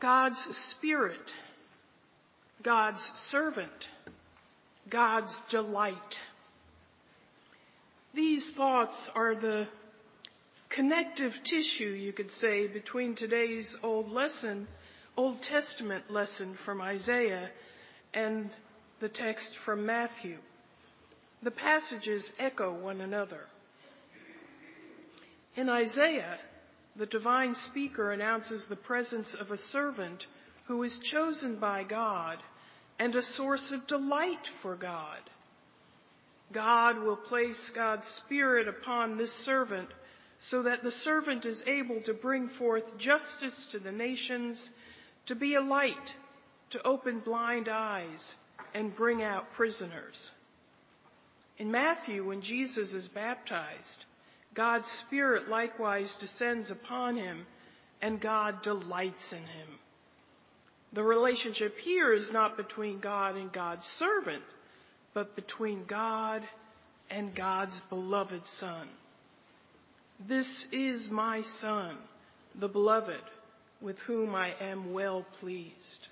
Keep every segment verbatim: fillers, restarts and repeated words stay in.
God's Spirit, God's servant, God's delight. These thoughts are the connective tissue, you could say, between today's Old lesson, Old Testament lesson from Isaiah and the text from Matthew. The passages echo one another. In Isaiah, the divine speaker announces the presence of a servant who is chosen by God and a source of delight for God. God will place God's Spirit upon this servant so that the servant is able to bring forth justice to the nations, to be a light, to open blind eyes, and bring out prisoners. In Matthew, when Jesus is baptized, God's Spirit likewise descends upon him, and God delights in him. The relationship here is not between God and God's servant, but between God and God's beloved Son. This is my Son, the beloved, with whom I am well pleased.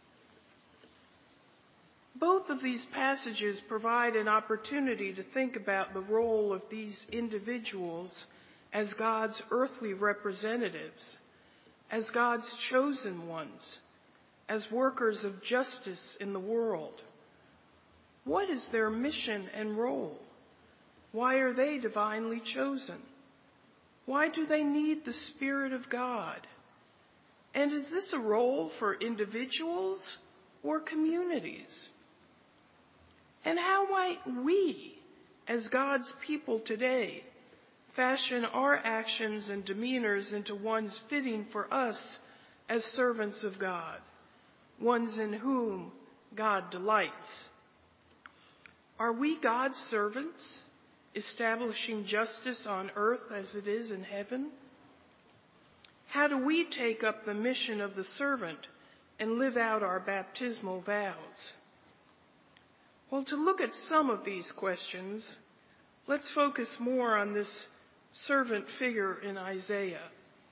Both of these passages provide an opportunity to think about the role of these individuals as God's earthly representatives, as God's chosen ones, as workers of justice in the world. What is their mission and role? Why are they divinely chosen? Why do they need the Spirit of God? And is this a role for individuals or communities? And how might we, as God's people today, fashion our actions and demeanors into ones fitting for us as servants of God, ones in whom God delights? Are we God's servants, establishing justice on earth as it is in heaven? How do we take up the mission of the servant and live out our baptismal vows? Well, to look at some of these questions, let's focus more on this servant figure in Isaiah.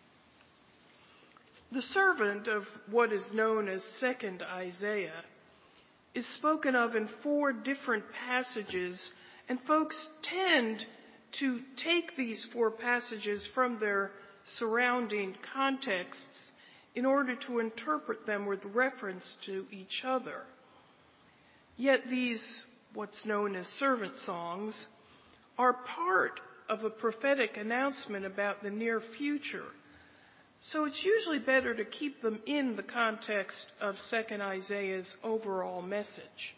The servant of what is known as Second Isaiah is spoken of in four different passages, and folks tend to take these four passages from their surrounding contexts in order to interpret them with reference to each other. Yet these, what's known as servant songs, are part of a prophetic announcement about the near future. So it's usually better to keep them in the context of Second Isaiah's overall message.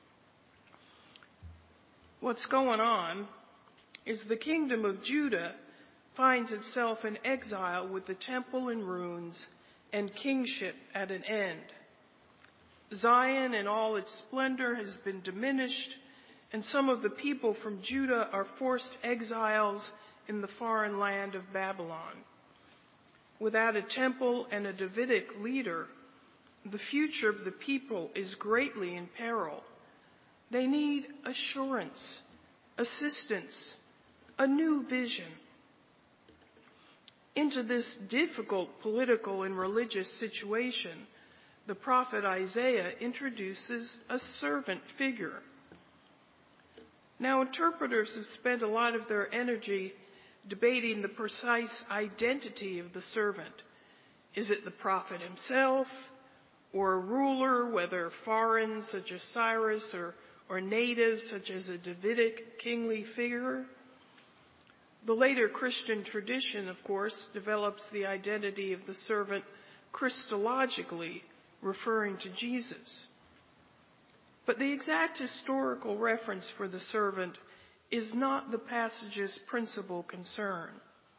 What's going on is the kingdom of Judah finds itself in exile with the temple in ruins and kingship at an end. Zion in all its splendor has been diminished, and some of the people from Judah are forced exiles in the foreign land of Babylon. Without a temple and a Davidic leader, the future of the people is greatly in peril. They need assurance, assistance, a new vision. Into this difficult political and religious situation, the prophet Isaiah introduces a servant figure. Now, interpreters have spent a lot of their energy debating the precise identity of the servant. Is it the prophet himself, or a ruler, whether foreign, such as Cyrus, or, or native, such as a Davidic kingly figure? The later Christian tradition, of course, develops the identity of the servant Christologically, referring to Jesus. But the exact historical reference for the servant is not the passage's principal concern.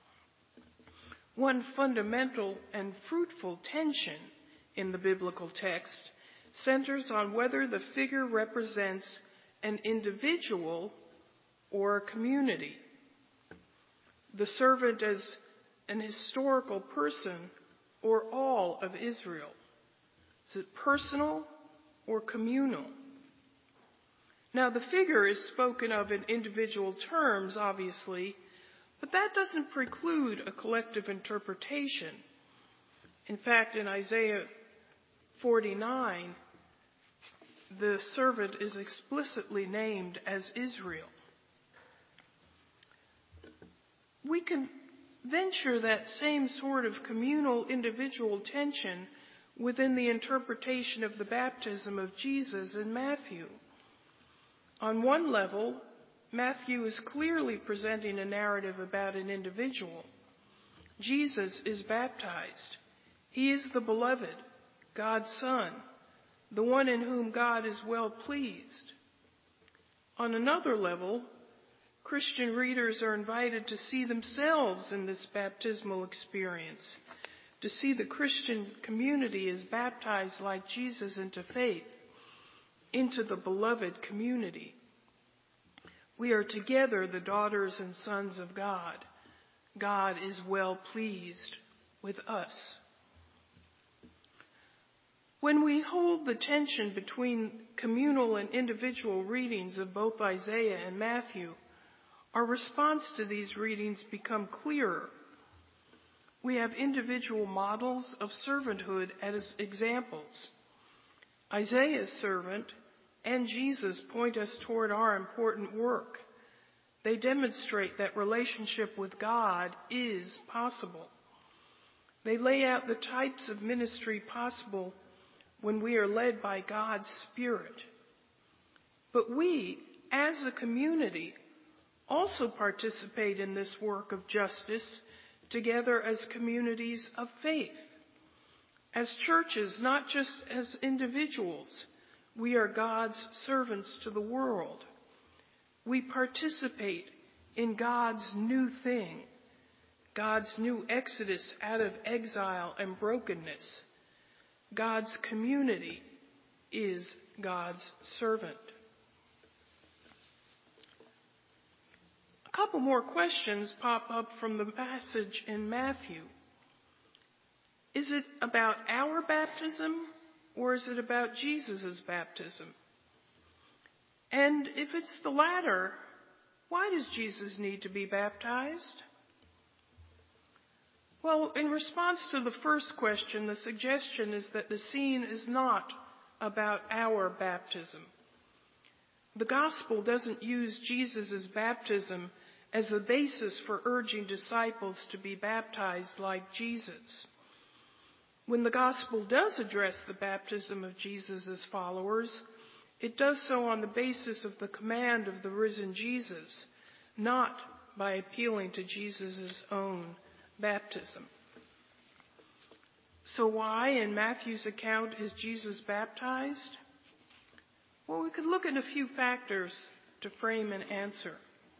One fundamental and fruitful tension in the biblical text centers on whether the figure represents an individual or a community. The servant as an historical person or all of Israel. Is it personal or communal? Now, the figure is spoken of in individual terms, obviously, but that doesn't preclude a collective interpretation. In fact, in Isaiah forty-nine, the servant is explicitly named as Israel. We can venture that same sort of communal individual tension within the interpretation of the baptism of Jesus in Matthew. On one level, Matthew is clearly presenting a narrative about an individual. Jesus is baptized. He is the beloved, God's Son, the one in whom God is well pleased. On another level, Christian readers are invited to see themselves in this baptismal experience, to see the Christian community as baptized like Jesus into faith, into the beloved community. We are together the daughters and sons of God. God is well pleased with us. When we hold the tension between communal and individual readings of both Isaiah and Matthew, our response to these readings become clearer. We have individual models of servanthood as examples. Isaiah's servant and Jesus point us toward our important work. They demonstrate that relationship with God is possible. They lay out the types of ministry possible when we are led by God's Spirit. But we, as a community, also participate in this work of justice together as communities of faith. As churches, not just as individuals, we are God's servants to the world. We participate in God's new thing, God's new exodus out of exile and brokenness. God's community is God's servant. A couple more questions pop up from the passage in Matthew. Is it about our baptism, or is it about Jesus' baptism? And if it's the latter, why does Jesus need to be baptized? Well, in response to the first question, the suggestion is that the scene is not about our baptism. The gospel doesn't use Jesus' baptism as a basis for urging disciples to be baptized like Jesus. When the gospel does address the baptism of Jesus' followers, it does so on the basis of the command of the risen Jesus, not by appealing to Jesus' own baptism. So why, in Matthew's account, is Jesus baptized? Well, we could look at a few factors to frame an answer.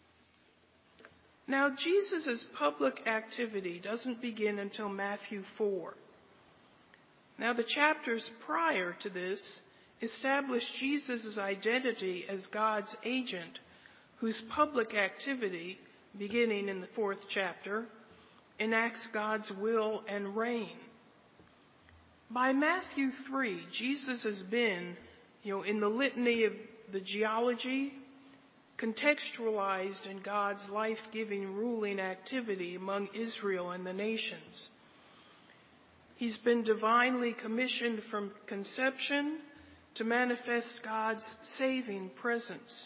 Now, Jesus' public activity doesn't begin until Matthew four. Now, the chapters prior to this establish Jesus' identity as God's agent, whose public activity, beginning in the fourth chapter, enacts God's will and reign. By Matthew three, Jesus has been, you know, in the litany of the geology, contextualized in God's life-giving ruling activity among Israel and the nations. He's been divinely commissioned from conception to manifest God's saving presence.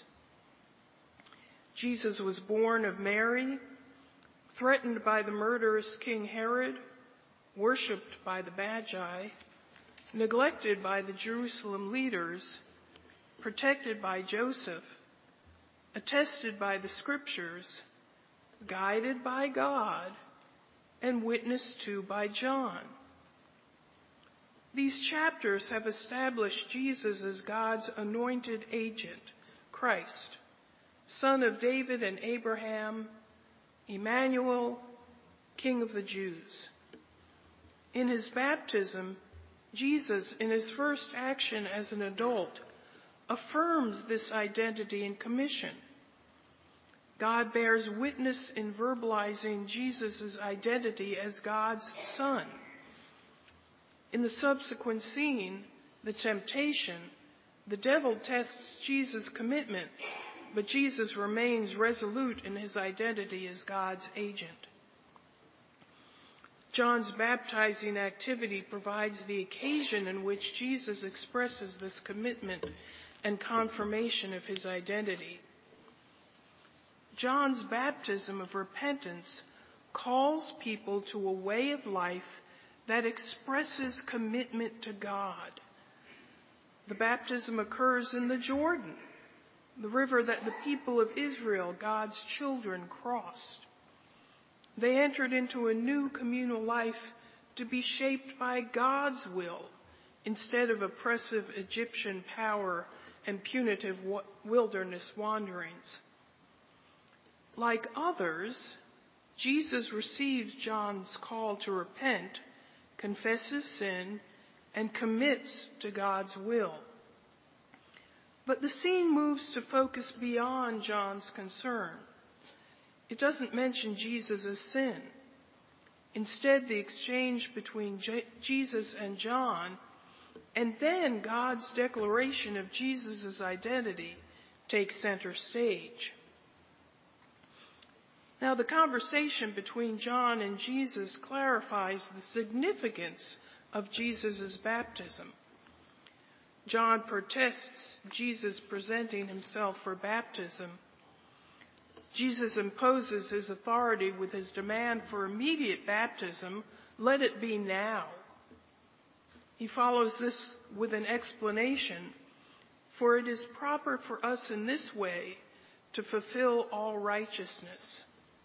Jesus was born of Mary, threatened by the murderous King Herod, worshipped by the Magi, neglected by the Jerusalem leaders, protected by Joseph, attested by the Scriptures, guided by God, and witnessed to by John. These chapters have established Jesus as God's anointed agent, Christ, son of David and Abraham, Emmanuel, King of the Jews. In his baptism, Jesus, in his first action as an adult, affirms this identity and commission. God bears witness in verbalizing Jesus' identity as God's Son. In the subsequent scene, the temptation, the devil tests Jesus' commitment, but Jesus remains resolute in his identity as God's agent. John's baptizing activity provides the occasion in which Jesus expresses this commitment and confirmation of his identity. John's baptism of repentance calls people to a way of life that expresses commitment to God. The baptism occurs in the Jordan, the river that the people of Israel, God's children, crossed. They entered into a new communal life to be shaped by God's will instead of oppressive Egyptian power and punitive wilderness wanderings. Like others, Jesus receives John's call to repent, confess his sin, and commits to God's will. But the scene moves to focus beyond John's concern. It doesn't mention Jesus' sin. Instead, the exchange between J- Jesus and John, and then God's declaration of Jesus' identity, takes center stage. Now, the conversation between John and Jesus clarifies the significance of Jesus' baptism. John protests Jesus presenting himself for baptism. Jesus imposes his authority with his demand for immediate baptism, let it be now. He follows this with an explanation, for it is proper for us in this way to fulfill all righteousness.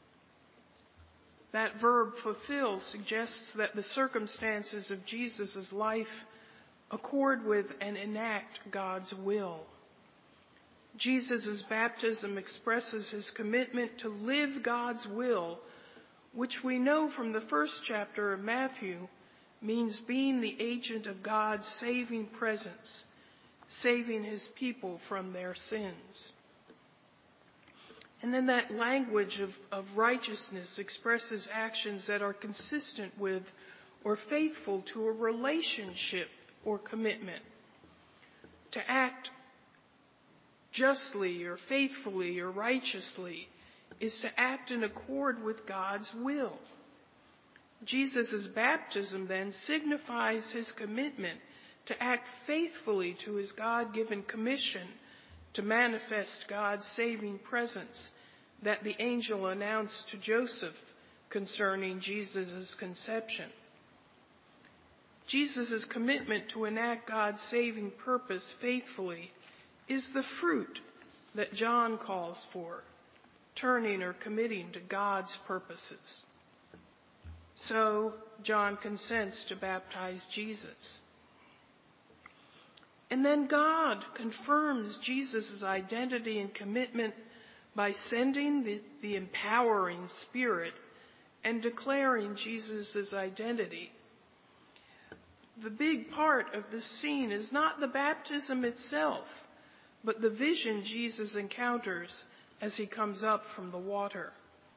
That verb fulfill suggests that the circumstances of Jesus' life accord with and enact God's will. Jesus' baptism expresses his commitment to live God's will, which we know from the first chapter of Matthew means being the agent of God's saving presence, saving his people from their sins. And then that language of, of righteousness expresses actions that are consistent with or faithful to a relationship or commitment. To act justly or faithfully or righteously is to act in accord with God's will. Jesus' baptism then signifies his commitment to act faithfully to his God-given commission to manifest God's saving presence that the angel announced to Joseph concerning Jesus' conception. Jesus' commitment to enact God's saving purpose faithfully is the fruit that John calls for, turning or committing to God's purposes. So John consents to baptize Jesus. And then God confirms Jesus' identity and commitment by sending the, the empowering Spirit and declaring Jesus' identity. The big part of this scene is not the baptism itself, but the vision Jesus encounters as he comes up from the water.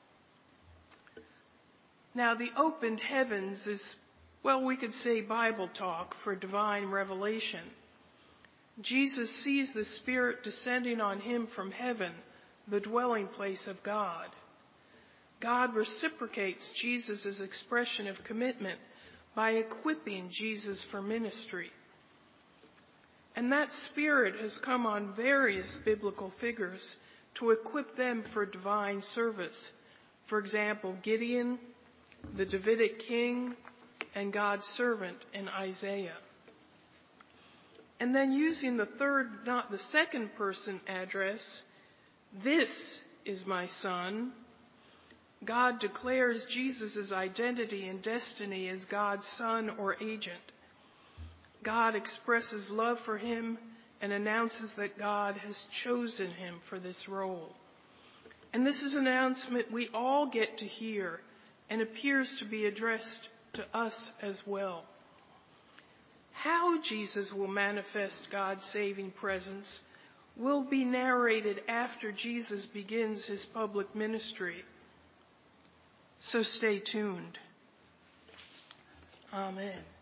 Now, the opened heavens is, well, we could say Bible talk for divine revelation. Jesus sees the Spirit descending on him from heaven, the dwelling place of God. God reciprocates Jesus' expression of commitment by equipping Jesus for ministry. And that Spirit has come on various biblical figures to equip them for divine service. For example, Gideon, the Davidic king, and God's servant in Isaiah. And then using the third, not the second person address, this is my son, God declares Jesus' identity and destiny as God's son or agent. God expresses love for him and announces that God has chosen him for this role. And this is an announcement we all get to hear and appears to be addressed to us as well. How Jesus will manifest God's saving presence will be narrated after Jesus begins his public ministry. So stay tuned. Amen.